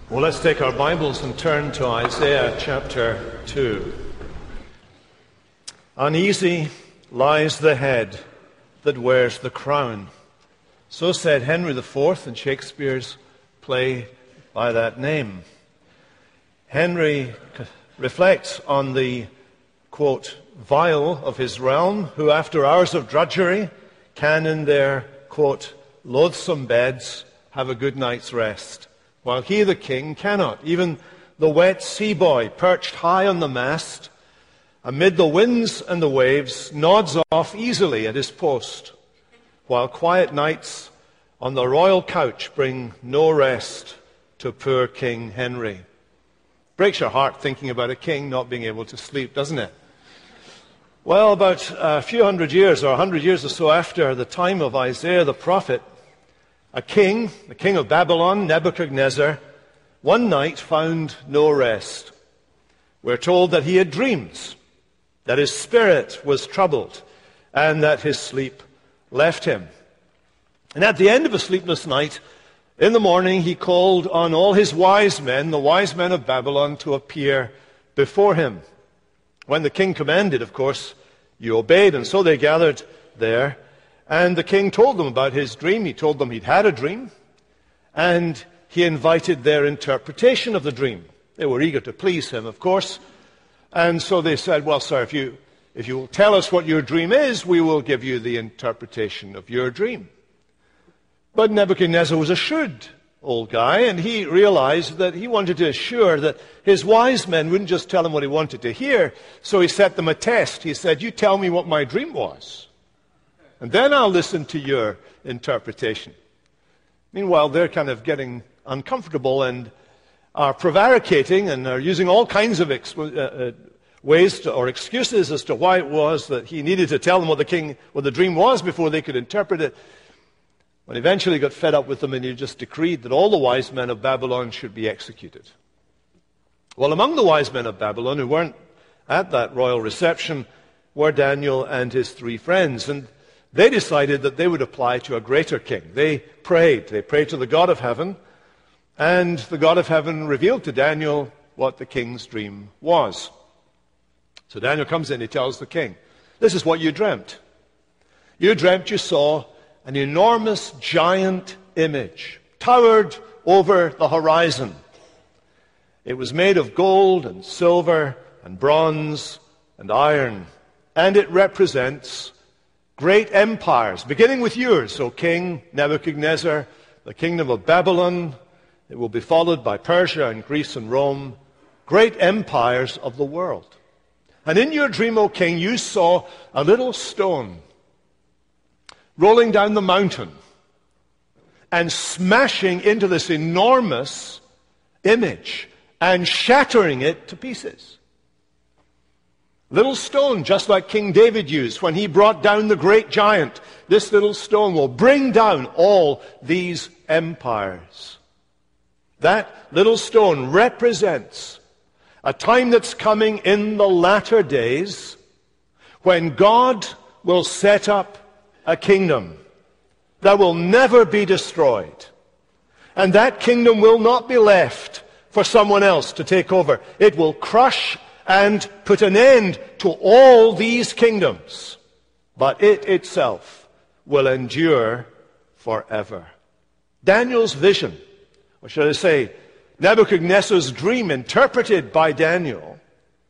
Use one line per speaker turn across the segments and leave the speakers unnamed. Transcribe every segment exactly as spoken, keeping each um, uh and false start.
Well, let's take our Bibles and turn to Isaiah chapter two. Uneasy lies the head that wears the crown. So said Henry the Fourth in Shakespeare's play by that name. Henry reflects on the, quote, vile of his realm, who after hours of drudgery can in their, quote, loathsome beds have a good night's rest, while he, the king, cannot. Even the wet sea boy, perched high on the mast, amid the winds and the waves, nods off easily at his post, while quiet nights on the royal couch bring no rest to poor King Henry. Breaks your heart thinking about a king not being able to sleep, doesn't it? Well, about a few hundred years, or a hundred years or so after the time of Isaiah the prophet, a king, the king of Babylon, Nebuchadnezzar, one night found no rest. We're told that he had dreams, that his spirit was troubled, and that his sleep left him. And at the end of a sleepless night, in the morning, he called on all his wise men, the wise men of Babylon, to appear before him. When the king commanded, of course, you obeyed, and so they gathered there. And the king told them about his dream. He told them he'd had a dream, and he invited their interpretation of the dream. They were eager to please him, of course. And so they said, well, sir, if you, if you will tell us what your dream is, we will give you the interpretation of your dream. But Nebuchadnezzar was a shrewd old guy, and he realized that he wanted to assure that his wise men wouldn't just tell him what he wanted to hear. So he set them a test. He said, you tell me what my dream was, and then I'll listen to your interpretation. Meanwhile, they're kind of getting uncomfortable and are prevaricating and are using all kinds of ex- uh, uh, ways to, or excuses as to why it was that he needed to tell them what the king, what the dream was before they could interpret it. When he eventually got fed up with them, and he just decreed that all the wise men of Babylon should be executed. Well, among the wise men of Babylon who weren't at that royal reception were Daniel and his three friends, and they decided that they would apply to a greater king. They prayed. They prayed to the God of heaven, and the God of heaven revealed to Daniel what the king's dream was. So Daniel comes in, he tells the king, this is what you dreamt. You dreamt you saw an enormous giant image towered over the horizon. It was made of gold and silver and bronze and iron, and it represents great empires, beginning with yours, O King Nebuchadnezzar, the kingdom of Babylon. It will be followed by Persia and Greece and Rome, great empires of the world. And in your dream, O King, you saw a little stone rolling down the mountain and smashing into this enormous image and shattering it to pieces. Little stone, just like King David used when he brought down the great giant. This little stone will bring down all these empires. That little stone represents a time that's coming in the latter days when God will set up a kingdom that will never be destroyed. And that kingdom will not be left for someone else to take over. It will crush and put an end to all these kingdoms. But it itself will endure forever. Daniel's vision, or should I say, Nebuchadnezzar's dream interpreted by Daniel,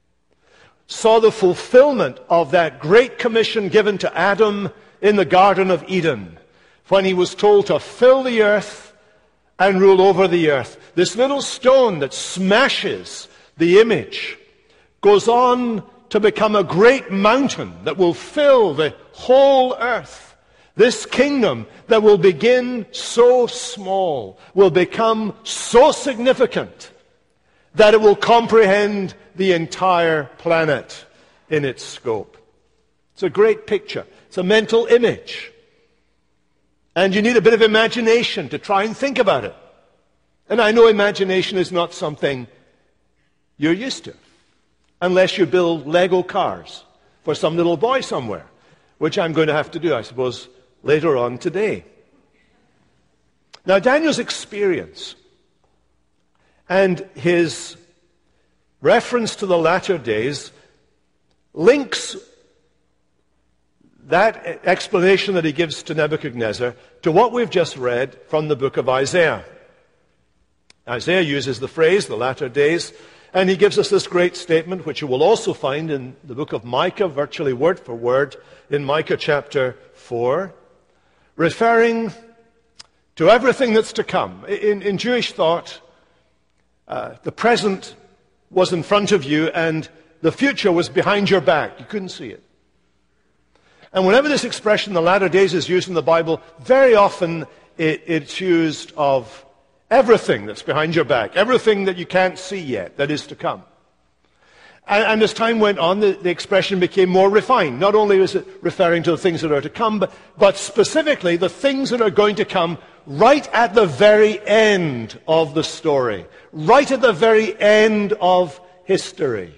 saw the fulfillment of that great commission given to Adam in the Garden of Eden, when he was told to fill the earth and rule over the earth. This little stone that smashes the image goes on to become a great mountain that will fill the whole earth. This kingdom that will begin so small will become so significant that it will comprehend the entire planet in its scope. It's a great picture. It's a mental image. And you need a bit of imagination to try and think about it. And I know imagination is not something you're used to, unless you build Lego cars for some little boy somewhere, which I'm going to have to do, I suppose, later on today. Now, Daniel's experience And his reference to the latter days links that explanation that he gives to Nebuchadnezzar to what we've just read from the book of Isaiah. Isaiah uses the phrase, the latter days, and he gives us this great statement, which you will also find in the book of Micah, virtually word for word, in Micah chapter four, referring to everything that's to come. In, in Jewish thought, uh, the present was in front of you and the future was behind your back. You couldn't see it. And whenever this expression, the latter days, is used in the Bible, very often it, it's used of everything that's behind your back, everything that you can't see yet, that is to come. And, and as time went on, the, the expression became more refined. Not only is it referring to the things that are to come, but, but specifically the things that are going to come right at the very end of the story, right at the very end of history.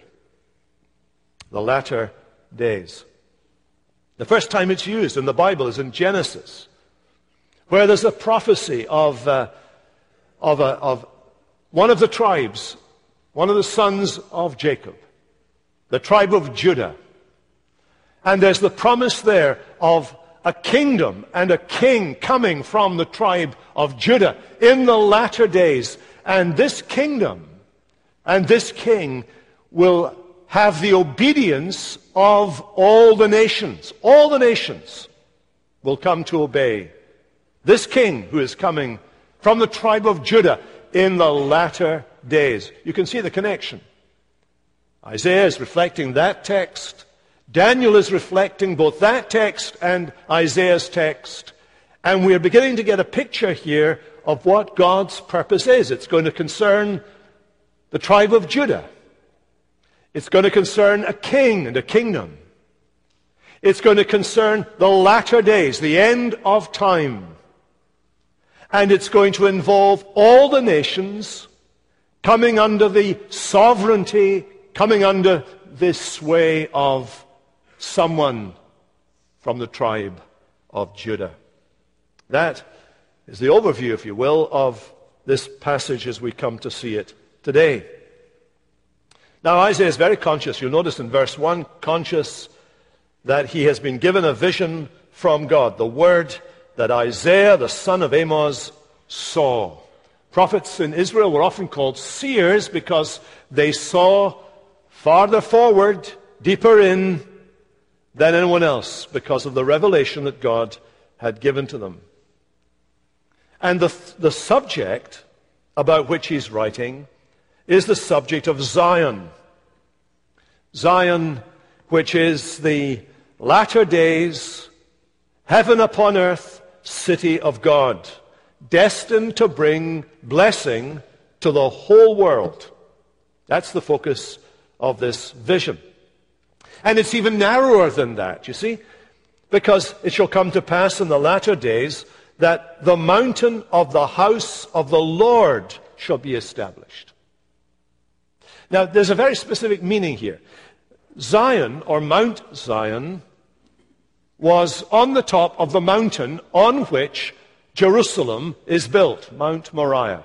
The latter days. The first time it's used in the Bible is in Genesis, where there's a prophecy of, uh, of, a, of one of the tribes, one of the sons of Jacob, the tribe of Judah. And there's the promise there of a kingdom and a king coming from the tribe of Judah in the latter days. And this kingdom and this king will have the obedience of all the nations. All the nations will come to obey this king who is coming from the tribe of Judah in the latter days. You can see the connection. Isaiah is reflecting that text. Daniel is reflecting both that text and Isaiah's text. And we're beginning to get a picture here of what God's purpose is. It's going to concern the tribe of Judah. It's going to concern a king and a kingdom. It's going to concern the latter days, the end of time. And it's going to involve all the nations coming under the sovereignty, coming under this sway of someone from the tribe of Judah. That is the overview, if you will, of this passage as we come to see it today. Now, Isaiah is very conscious, you'll notice in verse one, conscious that he has been given a vision from God, the word that Isaiah, the son of Amos, saw. Prophets in Israel were often called seers because they saw farther forward, deeper in, than anyone else because of the revelation that God had given to them. And the, the subject about which he's writing is the subject of Zion. Zion, which is the latter days, heaven upon earth, city of God, destined to bring blessing to the whole world. That's the focus of this vision. And it's even narrower than that, you see, because it shall come to pass in the latter days that the mountain of the house of the Lord shall be established. Now, there's a very specific meaning here. Zion, or Mount Zion, was on the top of the mountain on which Jerusalem is built, Mount Moriah.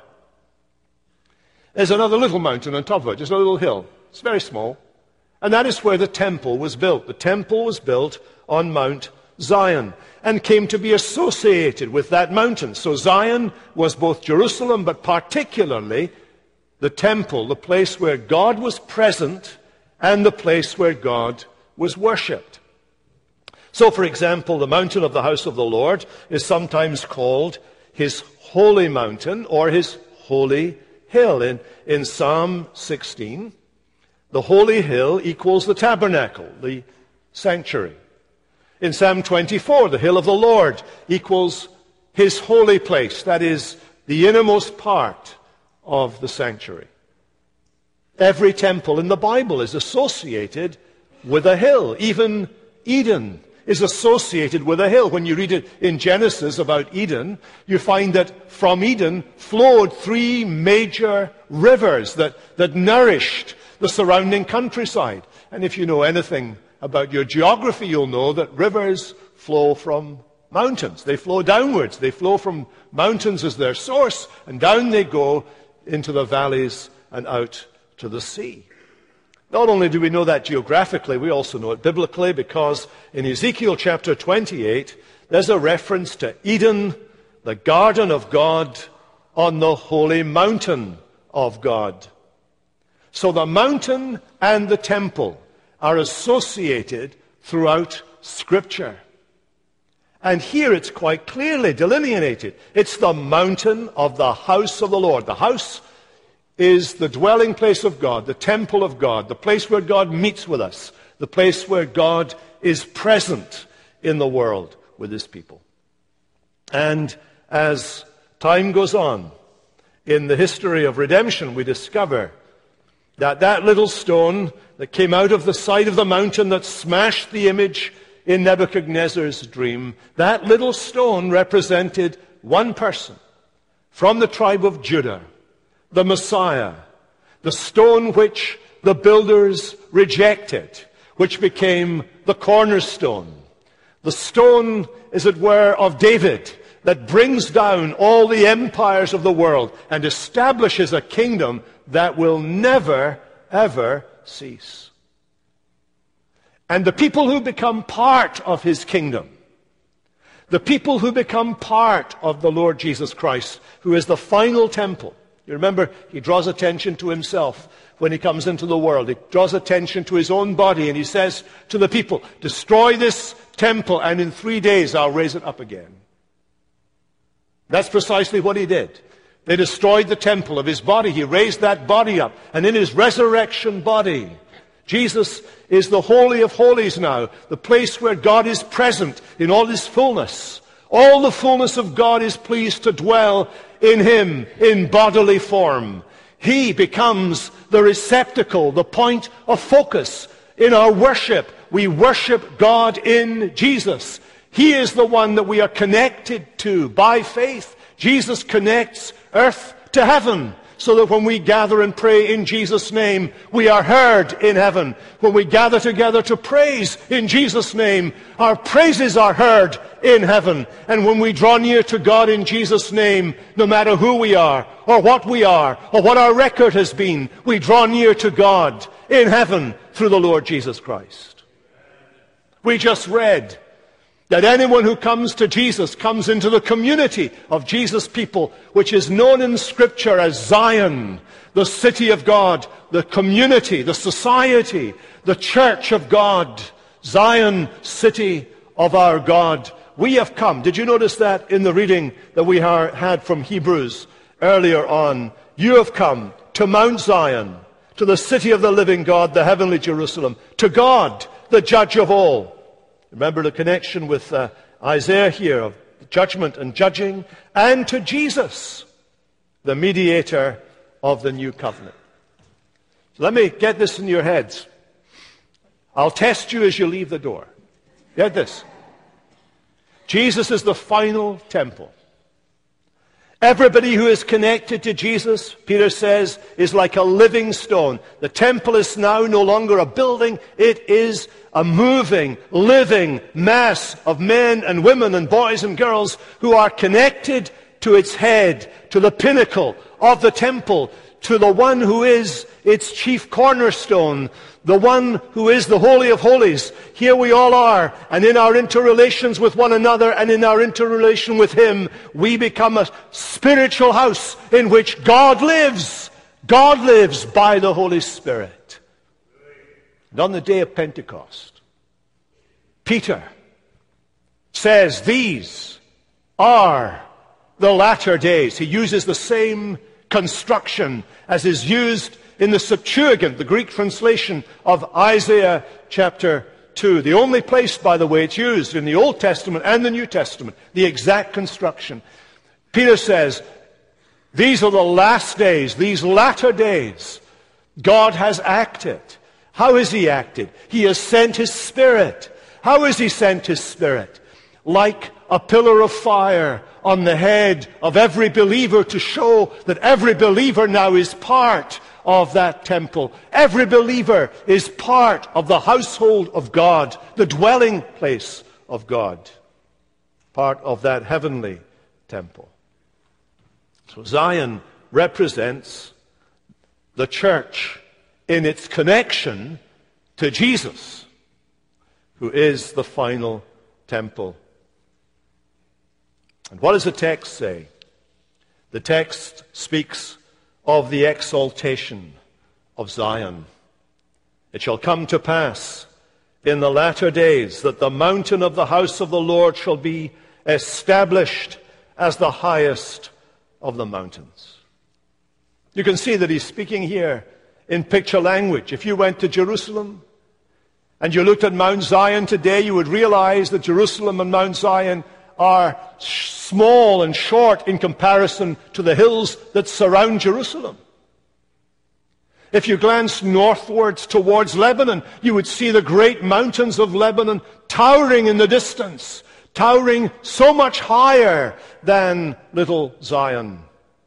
There's another little mountain on top of it, just a little hill. It's very small. And that is where the temple was built. The temple was built on Mount Zion and came to be associated with that mountain. So Zion was both Jerusalem, but particularly the temple, the place where God was present and the place where God was worshipped. So, for example, the mountain of the house of the Lord is sometimes called his holy mountain or his holy hill. In, in Psalm sixteen, the holy hill equals the tabernacle, the sanctuary. In Psalm twenty-four, the hill of the Lord equals his holy place, that is, the innermost part of the sanctuary. Every temple in the Bible is associated with a hill. Even Eden is associated with a hill. When you read it in Genesis about Eden, you find that from Eden flowed three major rivers that, that nourished the surrounding countryside. And if you know anything about your geography, you'll know that rivers flow from mountains. They flow downwards. They flow from mountains as their source, and down they go into the valleys and out to the sea. Not only do we know that geographically, we also know it biblically, because in Ezekiel chapter twenty-eight, there's a reference to Eden, the garden of God, on the holy mountain of God. So the mountain and the temple are associated throughout Scripture. And here it's quite clearly delineated. It's the mountain of the house of the Lord. The house is the dwelling place of God, the temple of God, the place where God meets with us, the place where God is present in the world with his people. And as time goes on, in the history of redemption, we discover that that little stone that came out of the side of the mountain that smashed the image in Nebuchadnezzar's dream, that little stone represented one person from the tribe of Judah, the Messiah, the stone which the builders rejected, which became the cornerstone. The stone, as it were, of David, that brings down all the empires of the world and establishes a kingdom that will never, ever cease. And the people who become part of his kingdom, the people who become part of the Lord Jesus Christ, who is the final temple. You remember, he draws attention to himself when he comes into the world. He draws attention to his own body, and he says to the people, destroy this temple, and in three days I'll raise it up again. That's precisely what he did. They destroyed the temple of his body. He raised that body up, and in his resurrection body, Jesus is the Holy of Holies now, the place where God is present in all his fullness. All the fullness of God is pleased to dwell in him in bodily form. He becomes the receptacle, the point of focus in our worship. We worship God in Jesus. He is the one that we are connected to by faith. Jesus connects earth to heaven, so that when we gather and pray in Jesus' name, we are heard in heaven. When we gather together to praise in Jesus' name, our praises are heard in heaven. And when we draw near to God in Jesus' name, no matter who we are, or what we are, or what our record has been, we draw near to God in heaven through the Lord Jesus Christ. We just read that anyone who comes to Jesus comes into the community of Jesus' people, which is known in Scripture as Zion, the city of God, the community, the society, the church of God. Zion, city of our God. We have come. Did you notice that in the reading that we had from Hebrews earlier on? You have come to Mount Zion, to the city of the living God, the heavenly Jerusalem, to God, the judge of all. Remember the connection with uh, Isaiah here of judgment and judging, and to Jesus, the mediator of the new covenant. So let me get this in your heads. I'll test you as you leave the door. Get this. Jesus is the final temple. Everybody who is connected to Jesus, Peter says, is like a living stone. The temple is now no longer a building. It is a moving, living mass of men and women and boys and girls who are connected to its head, to the pinnacle of the temple, to the one who is its chief cornerstone, the one who is the Holy of Holies. Here we all are, and in our interrelations with one another and in our interrelation with him, we become a spiritual house in which God lives. God lives by the Holy Spirit. And on the day of Pentecost, Peter says, these are the latter days. He uses the same construction as is used in the Septuagint, the Greek translation of Isaiah chapter two. The only place, by the way, it's used in the Old Testament and the New Testament, the exact construction. Peter says, these are the last days, these latter days. God has acted. How has he acted? He has sent his Spirit. How has he sent his Spirit? Like a pillar of fire on the head of every believer, to show that every believer now is part of that temple. Every believer is part of the household of God, the dwelling place of God, part of that heavenly temple. So Zion represents the church in its connection to Jesus, who is the final temple. And what does the text say? The text speaks of the exaltation of Zion. It shall come to pass in the latter days that the mountain of the house of the Lord shall be established as the highest of the mountains. You can see that he's speaking here in picture language. If you went to Jerusalem and you looked at Mount Zion today, you would realize that Jerusalem and Mount Zion are small and short in comparison to the hills that surround Jerusalem. If you glanced northwards towards Lebanon, you would see the great mountains of Lebanon towering in the distance, towering so much higher than little Zion.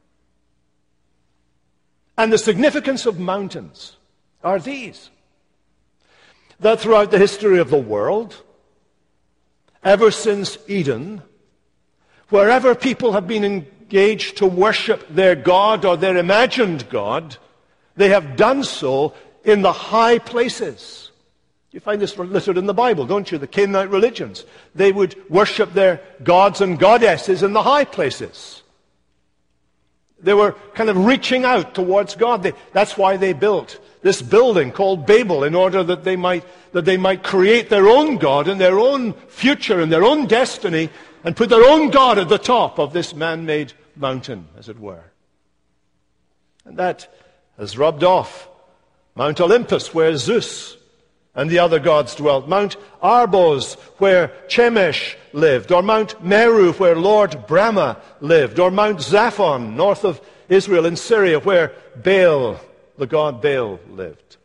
And the significance of mountains are these: that throughout the history of the world, ever since Eden, wherever people have been engaged to worship their God or their imagined God, they have done so in the high places. You find this littered in the Bible, don't you? The Canaanite religions. They would worship their gods and goddesses in the high places. They were kind of reaching out towards God. They, that's why they built this building called Babel, in order that they might that they might create their own God and their own future and their own destiny, and put their own God at the top of this man-made mountain, as it were. And that has rubbed off. Mount Olympus, where Zeus and the other gods dwelt. Mount Arbos, where Chemesh lived. Or Mount Meru, where Lord Brahma lived. Or Mount Zaphon, north of Israel in Syria, where Baal, the god Baal, lived.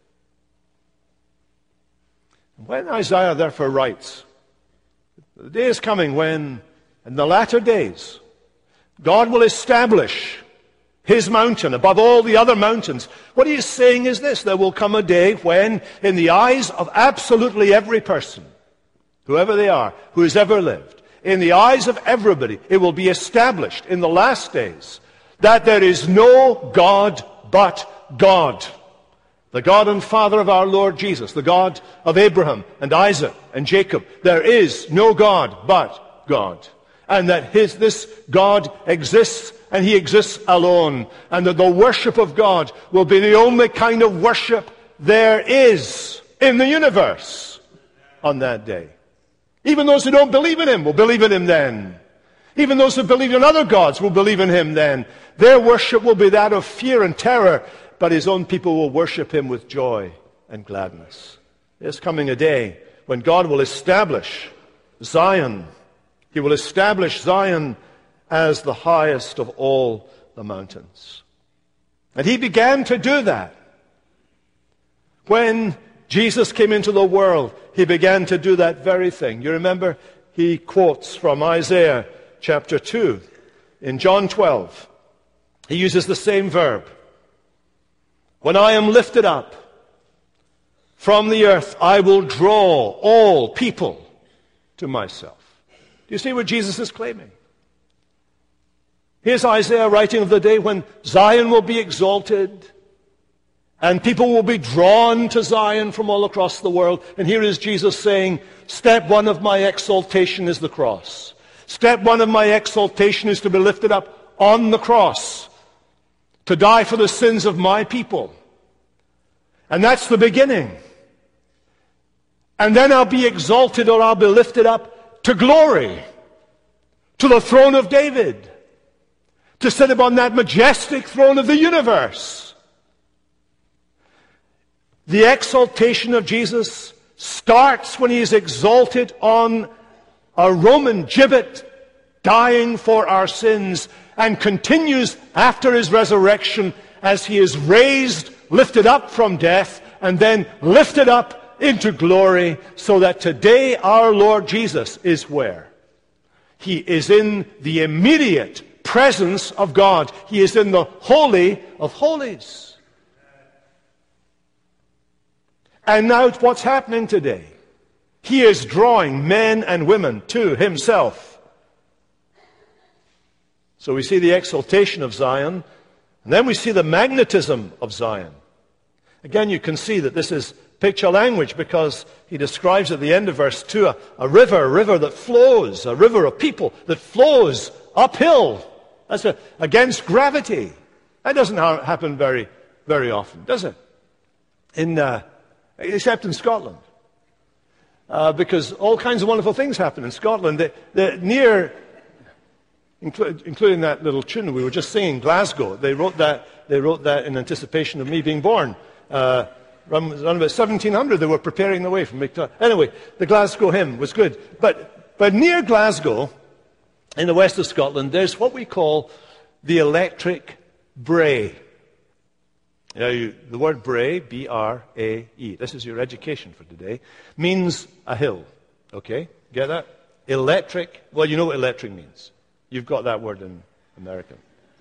When Isaiah therefore writes, the day is coming when, in the latter days, God will establish His mountain above all the other mountains. What he is saying is this: there will come a day when, in the eyes of absolutely every person, whoever they are, who has ever lived, in the eyes of everybody, it will be established in the last days that there is no God but God. The God and Father of our Lord Jesus, the God of Abraham and Isaac and Jacob. There is no God but God. And that his, this God exists, and He exists alone. And that the worship of God will be the only kind of worship there is in the universe on that day. Even those who don't believe in Him will believe in Him then. Even those who believe in other gods will believe in Him then. Their worship will be that of fear and terror, but His own people will worship Him with joy and gladness. There's coming a day when God will establish Zion. He will establish Zion as the highest of all the mountains. And He began to do that. When Jesus came into the world, He began to do that very thing. You remember, He quotes from Isaiah chapter two. In John twelve, He uses the same verb. When I am lifted up from the earth, I will draw all people to myself. Do you see what Jesus is claiming? Here's Isaiah writing of the day when Zion will be exalted and people will be drawn to Zion from all across the world. And here is Jesus saying, step one of my exaltation is the cross. Step one of my exaltation is to be lifted up on the cross, to die for the sins of my people. And that's the beginning. And then I'll be exalted, or I'll be lifted up to glory, to the throne of David, to sit upon that majestic throne of the universe. The exaltation of Jesus starts when He is exalted on a Roman gibbet, dying for our sins, and continues after His resurrection as He is raised, lifted up from death, and then lifted up into glory, so that today our Lord Jesus is where? He is in the immediate presence of God. He is in the Holy of Holies. And now what's happening today? He is drawing men and women to Himself. So we see the exaltation of Zion, And then we see the magnetism of Zion. Again, you can see that this is picture language because he describes at the end of verse two a, a river, a river that flows, a river of people that flows uphill. That's a, against gravity. That doesn't ha- happen very, very often, does it? In, uh, except in Scotland. Uh, because all kinds of wonderful things happen in Scotland. The, the, near, inclu- including that little tune we were just singing, Glasgow. They wrote that, they wrote that in anticipation of me being born. Uh, around, around about seventeen hundred, they were preparing the way from Victoria. Anyway, the Glasgow hymn was good. But, but near Glasgow, in the west of Scotland, there's what we call the electric Bray. You know, you, the word Bray, B R A E, this is your education for today, means a hill. Okay? Get that? Electric, well, you know what electric means. You've got that word in American.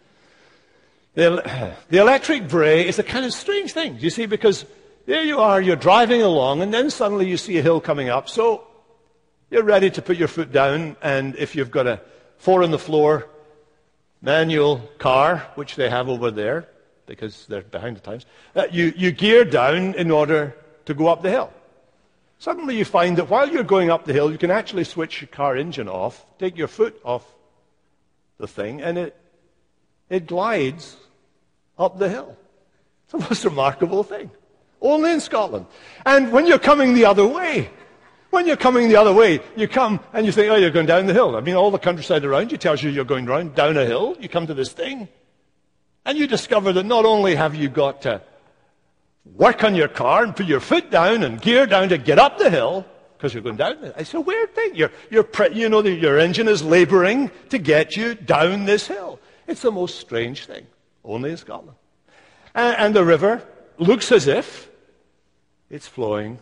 The, the electric Bray is a kind of strange thing, you see, because there you are, you're driving along, and then suddenly you see a hill coming up, so you're ready to put your foot down, and if you've got a four-on-the-floor manual car, which they have over there, because they're behind the times, uh, you, you gear down in order to go up the hill. Suddenly you find that while you're going up the hill, you can actually switch your car engine off, take your foot off the thing, and it, it glides up the hill. It's the most remarkable thing. Only in Scotland. And when you're coming the other way, when you're coming the other way, you come and you think, oh, you're going down the hill. I mean, all the countryside around you tells you you're going round, down a hill. You come to this thing, and you discover that not only have you got to work on your car and put your foot down and gear down to get up the hill, because you're going down it. It's a weird thing. You're, you're pre- you know that your engine is laboring to get you down this hill. It's the most strange thing. Only in Scotland. And, and the river looks as if it's flowing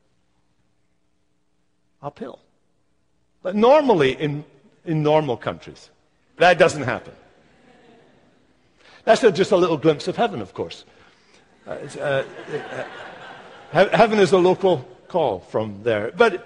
uphill. But normally, in, in normal countries, that doesn't happen. That's a, just a little glimpse of heaven, of course. Uh, uh, uh, heaven is a local call from there. But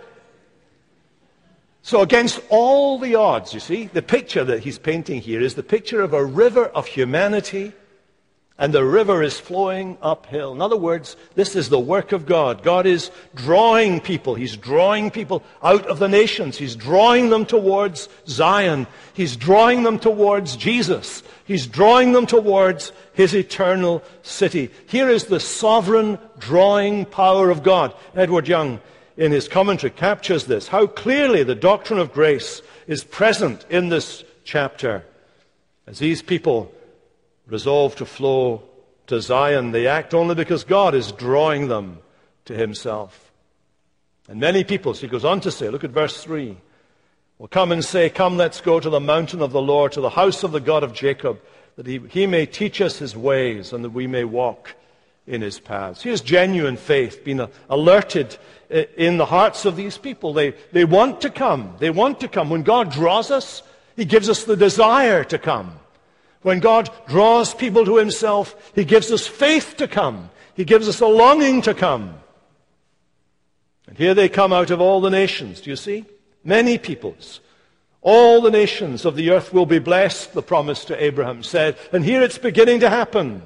so against all the odds, you see, the picture that he's painting here is the picture of a river of humanity, and the river is flowing uphill. In other words, this is the work of God. God is drawing people. He's drawing people out of the nations. He's drawing them towards Zion. He's drawing them towards Jesus. He's drawing them towards his eternal city. Here is the sovereign drawing power of God. Edward Young, in his commentary, captures this, how clearly the doctrine of grace is present in this chapter. As these people resolve to flow to Zion, they act only because God is drawing them to himself. And many people, so he goes on to say, look at verse three, will come and say, come, let's go to the mountain of the Lord, to the house of the God of Jacob, that he, he may teach us his ways and that we may walk in his paths. Here's genuine faith being alerted in the hearts of these people. They, they want to come. They want to come. When God draws us, he gives us the desire to come. When God draws people to himself, he gives us faith to come. He gives us a longing to come. And here they come out of all the nations. Do you see? Many peoples. All the nations of the earth will be blessed, the promise to Abraham said. And here it's beginning to happen.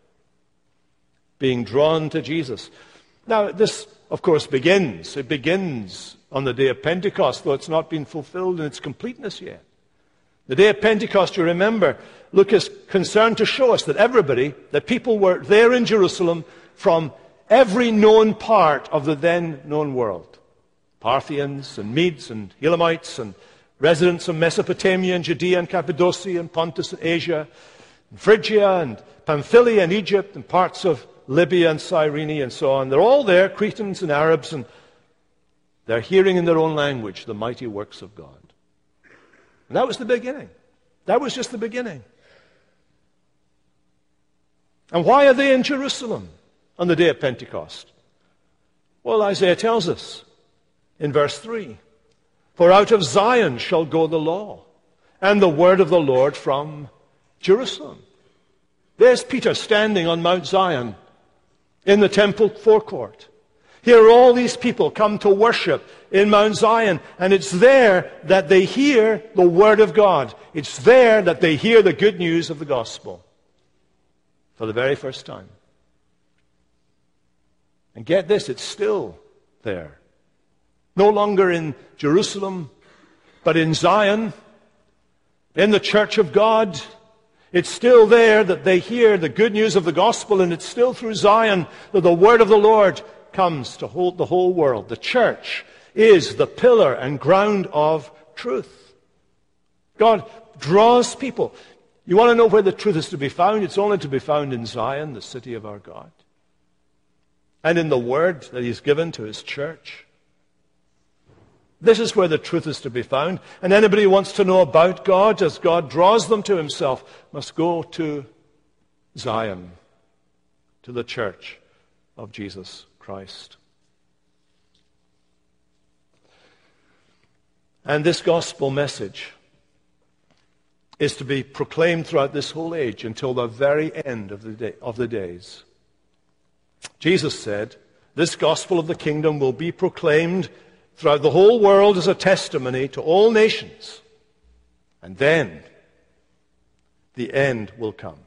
Being drawn to Jesus. Now, this, of course, begins. It begins on the day of Pentecost, though it's not been fulfilled in its completeness yet. The day of Pentecost, you remember, Luke is concerned to show us that everybody, that people were there in Jerusalem from every known part of the then known world. Parthians and Medes and Elamites and residents of Mesopotamia and Judea and Cappadocia and Pontus and Asia, and Phrygia and Pamphylia and Egypt and parts of Libya and Cyrene and so on. They're all there, Cretans and Arabs, and they're hearing in their own language the mighty works of God. And that was the beginning. That was just the beginning. And why are they in Jerusalem on the day of Pentecost? Well, Isaiah tells us in verse three, for out of Zion shall go the law, and the word of the Lord from Jerusalem. There's Peter standing on Mount Zion in the temple forecourt. Here all these people come to worship in Mount Zion, and it's there that they hear the Word of God. It's there that they hear the good news of the gospel. for the very first time. And get this, it's still there. No longer in Jerusalem, but in Zion, in the church of God. It's still there that they hear the good news of the gospel, and it's still through Zion that the word of the Lord comes to hold the whole world. The church is the pillar and ground of truth. God draws people. You want to know where the truth is to be found? It's only to be found in Zion, the city of our God. And in the word that He's given to His church. This is where the truth is to be found. And anybody who wants to know about God, as God draws them to Himself, must go to Zion, to the church of Jesus Christ. And this gospel message is to be proclaimed throughout this whole age until the very end of the day, of the days. Jesus said, this gospel of the kingdom will be proclaimed throughout the whole world as a testimony to all nations. And then the end will come.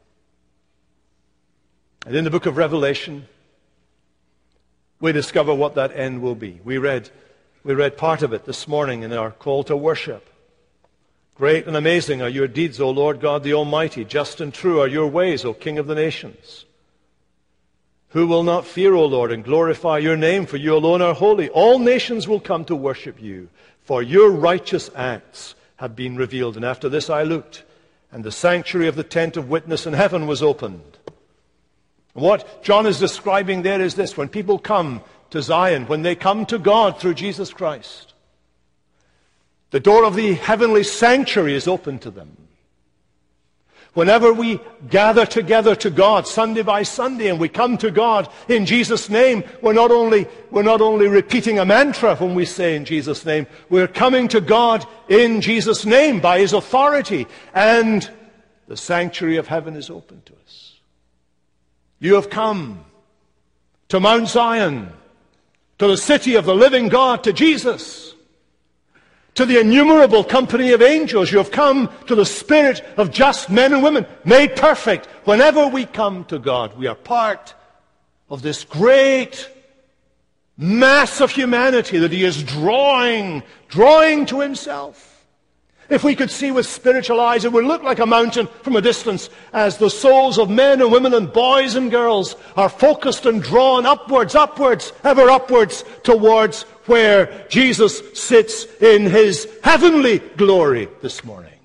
And in the book of Revelation, we discover what that end will be. We read, we read part of it this morning in our call to worship. Great and amazing are your deeds, O Lord God the Almighty. Just and true are your ways, O King of the nations. Who will not fear, O Lord, and glorify your name, for you alone are holy. All nations will come to worship you, for your righteous acts have been revealed. And after this I looked, and the sanctuary of the tent of witness in heaven was opened. And what John is describing there is this: when people come to Zion, when they come to God through Jesus Christ, the door of the heavenly sanctuary is open to them. Whenever we gather together to God, Sunday by Sunday, and we come to God in Jesus' name, we're not only, we're not only repeating a mantra when we say in Jesus' name, we're coming to God in Jesus' name by His authority, and the sanctuary of heaven is open to us. You have come to Mount Zion, to the city of the living God, to Jesus. To the innumerable company of angels. You have come to the spirit of just men and women, made perfect. Whenever we come to God, we are part of this great mass of humanity that He is drawing, drawing to Himself. If we could see with spiritual eyes, it would look like a mountain from a distance as the souls of men and women and boys and girls are focused and drawn upwards, upwards, ever upwards towards where Jesus sits in His heavenly glory this morning.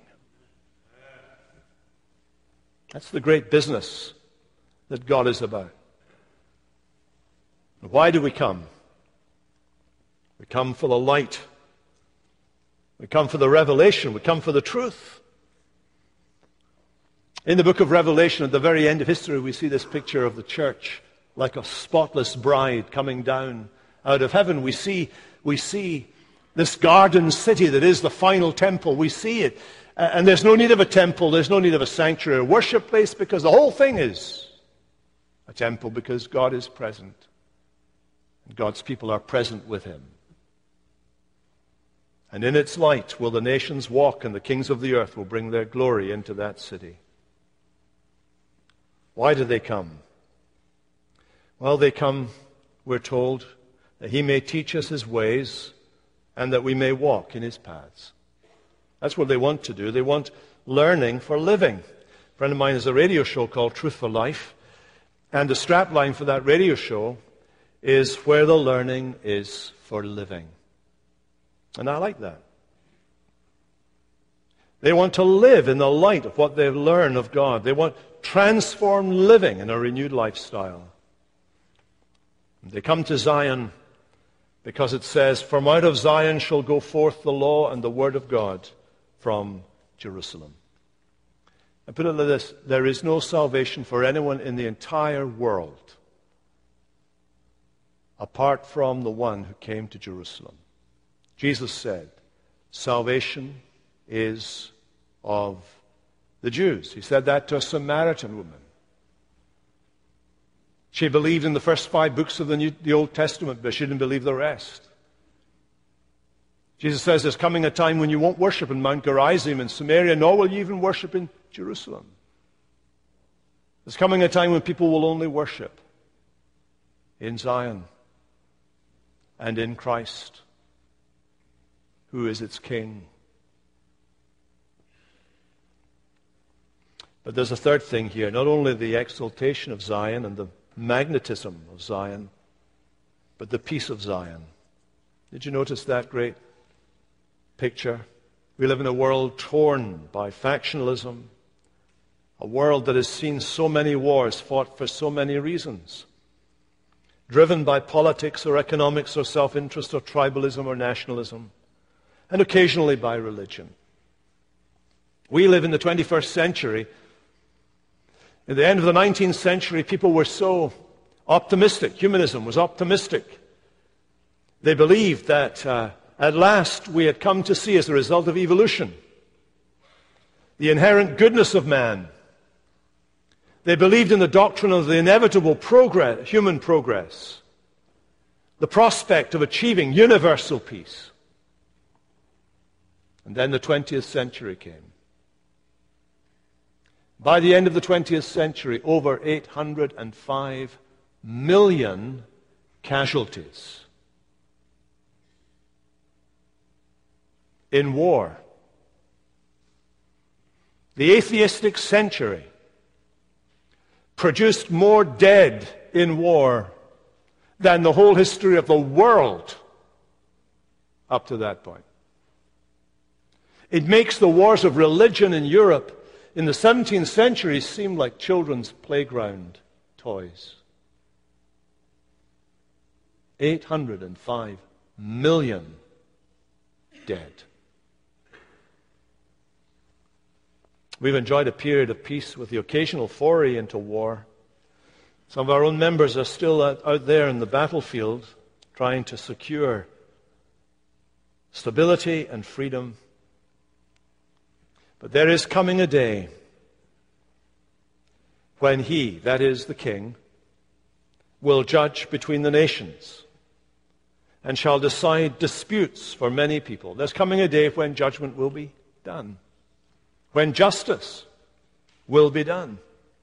That's the great business that God is about. And why do we come? We come for the light. We come for the revelation. We come for the truth. In the book of Revelation, at the very end of history, we see this picture of the church like a spotless bride coming down out of heaven. We see, we see this garden city that is the final temple. We see it. And there's no need of a temple. There's no need of a sanctuary or worship place, because the whole thing is a temple, because God is present. And God's people are present with Him. And in its light will the nations walk, and the kings of the earth will bring their glory into that city. Why do they come? Well, they come, we're told, that He may teach us His ways and that we may walk in His paths. That's what they want to do. They want learning for living. A friend of mine has a radio show called Truth for Life, and the strapline for that radio show is where the learning is for living. And I like that. They want to live in the light of what they've learned of God. They want transformed living in a renewed lifestyle. They come to Zion because it says, "From out of Zion shall go forth the law and the word of God from Jerusalem." I put it like this: there is no salvation for anyone in the entire world apart from the one who came to Jerusalem. Jesus said, salvation is of the Jews. He said that to a Samaritan woman. She believed in the first five books of the, New, the Old Testament, but she didn't believe the rest. Jesus says there's coming a time when you won't worship in Mount Gerizim in Samaria, nor will you even worship in Jerusalem. There's coming a time when people will only worship in Zion and in Christ, who is its King. But there's a third thing here, not only the exaltation of Zion and the magnetism of Zion, but the peace of Zion. Did you notice that great picture? We live in a world torn by factionalism, a world that has seen so many wars fought for so many reasons, driven by politics or economics or self-interest or tribalism or nationalism, and occasionally by religion. We live in the twenty-first century. At the end of the nineteenth century, people were so optimistic. Humanism was optimistic. They believed that uh, at last we had come to see, as a result of evolution, the inherent goodness of man. They believed in the doctrine of the inevitable progress, human progress, the prospect of achieving universal peace. And then the twentieth century came. By the end of the twentieth century, over eight hundred five million casualties in war. The atheistic century produced more dead in war than the whole history of the world up to that point. It makes the wars of religion in Europe in the seventeenth century seem like children's playground toys. eight hundred five million dead. We've enjoyed a period of peace with the occasional foray into war. Some of our own members are still out, out there in the battlefield trying to secure stability and freedom. But there is coming a day when he, that is the King, will judge between the nations and shall decide disputes for many people. There's coming a day when judgment will be done, when justice will be done,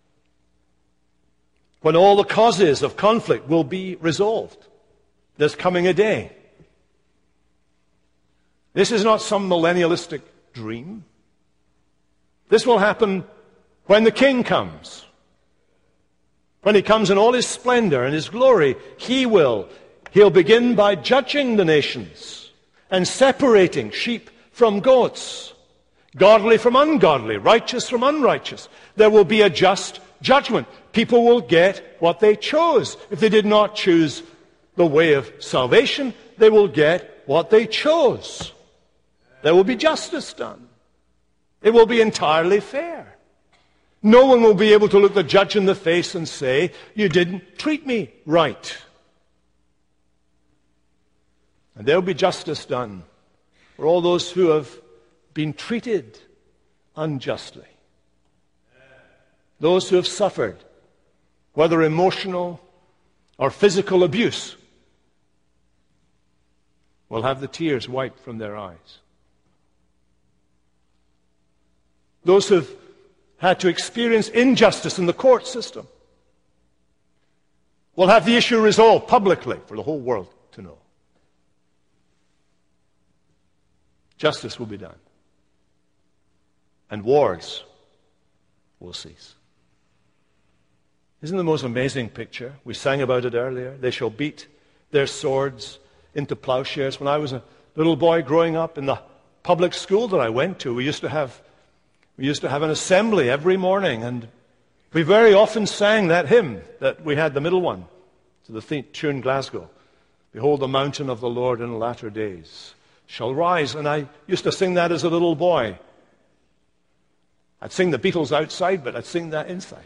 when all the causes of conflict will be resolved. There's coming a day. This is not some millennialistic dream. This will happen when the King comes. When he comes in all his splendor and his glory, he will. He'll begin by judging the nations and separating sheep from goats, godly from ungodly, righteous from unrighteous. There will be a just judgment. People will get what they chose. If they did not choose the way of salvation, they will get what they chose. There will be justice done. It will be entirely fair. No one will be able to look the judge in the face and say, "You didn't treat me right." And there will be justice done for all those who have been treated unjustly. Those who have suffered, whether emotional or physical abuse, will have the tears wiped from their eyes. Those who have had to experience injustice in the court system will have the issue resolved publicly for the whole world to know. Justice will be done. And wars will cease. Isn't the most amazing picture? We sang about it earlier. They shall beat their swords into plowshares. When I was a little boy growing up in the public school that I went to, we used to have we used to have an assembly every morning, and we very often sang that hymn that we had, the middle one, to the th- tune Glasgow. Behold, the mountain of the Lord in latter days shall rise. And I used to sing that as a little boy. I'd sing the Beatles outside, but I'd sing that inside.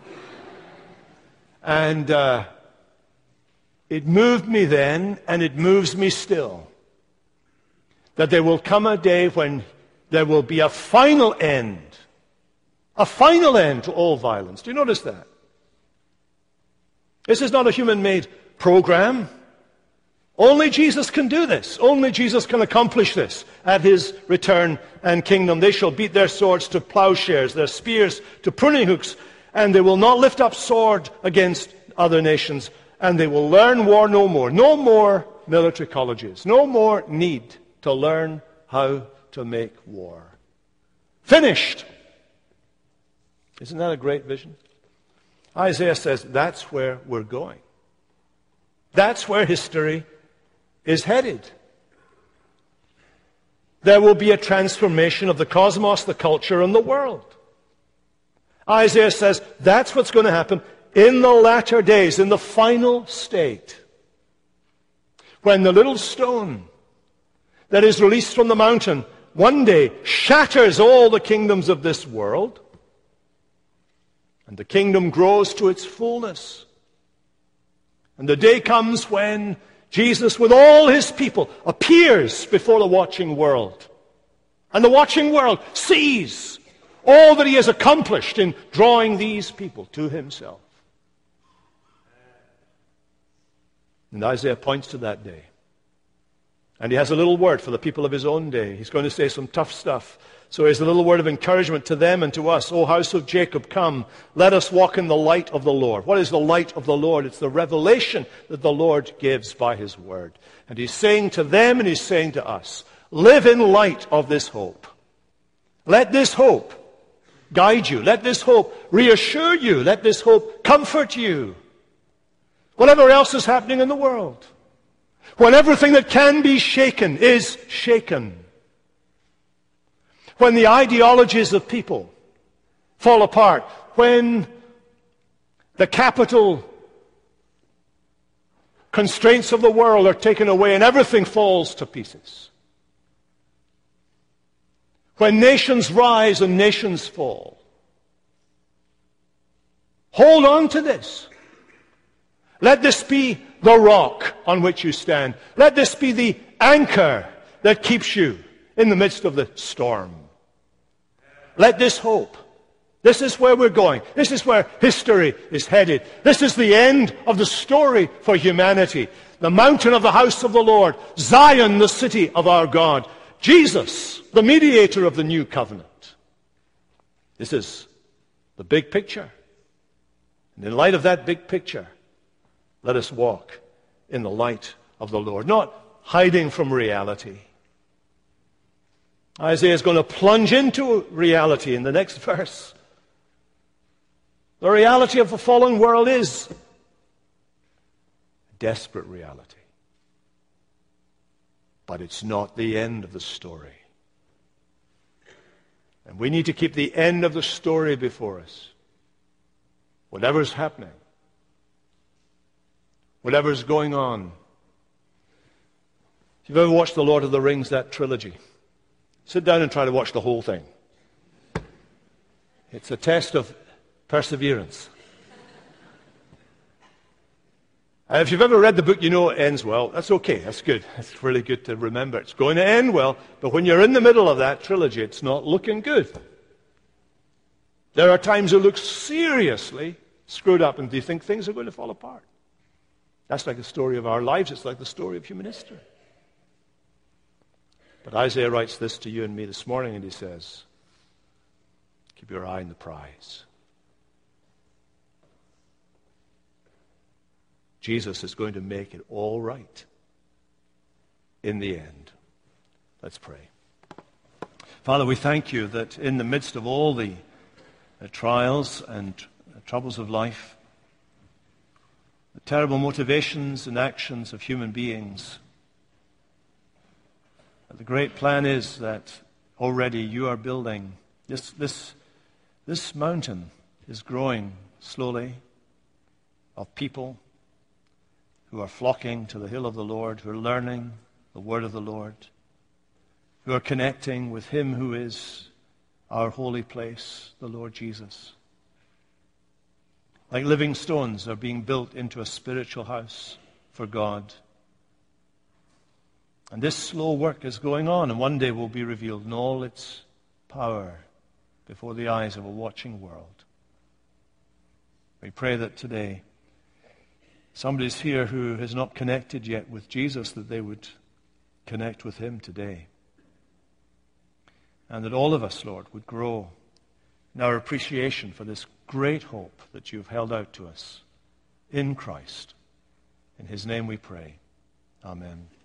And uh, it moved me then, and it moves me still, that there will come a day when there will be a final end, a final end to all violence. Do you notice that? This is not a human-made program. Only Jesus can do this. Only Jesus can accomplish this at his return and kingdom. They shall beat their swords to plowshares, their spears to pruning hooks, and they will not lift up sword against other nations, and they will learn war no more. No more military colleges. No more need to learn how to make war. Finished. Isn't that a great vision? Isaiah says that's where we're going. That's where history is headed. There will be a transformation of the cosmos, the culture, and the world. Isaiah says that's what's going to happen in the latter days, in the final state. When the little stone that is released from the mountain one day shatters all the kingdoms of this world, and the kingdom grows to its fullness. And the day comes when Jesus, with all his people, appears before the watching world. And the watching world sees all that he has accomplished in drawing these people to himself. And Isaiah points to that day. And he has a little word for the people of his own day. He's going to say some tough stuff. So here's a little word of encouragement to them and to us. O house of Jacob, come, let us walk in the light of the Lord. What is the light of the Lord? It's the revelation that the Lord gives by his word. And he's saying to them and he's saying to us, live in light of this hope. Let this hope guide you. Let this hope reassure you. Let this hope comfort you. Whatever else is happening in the world. When everything that can be shaken is shaken. When the ideologies of people fall apart. When the capital constraints of the world are taken away and everything falls to pieces. When nations rise and nations fall. Hold on to this. Let this be the rock on which you stand. Let this be the anchor that keeps you in the midst of the storm. Let this hope. This is where we're going. This is where history is headed. This is the end of the story for humanity. The mountain of the house of the Lord. Zion, the city of our God. Jesus, the mediator of the new covenant. This is the big picture. And in light of that big picture, let us walk in the light of the Lord, not hiding from reality. Isaiah is going to plunge into reality in the next verse. The reality of the fallen world is a desperate reality. But it's not the end of the story. And we need to keep the end of the story before us. Whatever's happening. Whatever's going on. If you've ever watched The Lord of the Rings, that trilogy, sit down and try to watch the whole thing. It's a test of perseverance. And if you've ever read the book, you know it ends well. That's okay. That's good. It's really good to remember. It's going to end well. But when you're in the middle of that trilogy, it's not looking good. There are times it looks seriously screwed up. And do you think things are going to fall apart? That's like the story of our lives. It's like the story of human history. But Isaiah writes this to you and me this morning, and he says, keep your eye on the prize. Jesus is going to make it all right in the end. Let's pray. Father, we thank you that in the midst of all the uh, trials and uh, troubles of life, the terrible motivations and actions of human beings, the great plan is that already you are building. This, this, this mountain is growing slowly of people who are flocking to the hill of the Lord, who are learning the word of the Lord, who are connecting with him who is our holy place, the Lord Jesus. Like living stones are being built into a spiritual house for God. And this slow work is going on, and one day will be revealed in all its power before the eyes of a watching world. We pray that today somebody's here who has not connected yet with Jesus, that they would connect with him today. And that all of us, Lord, would grow in our appreciation for this great hope that you've held out to us in Christ. In his name we pray. Amen.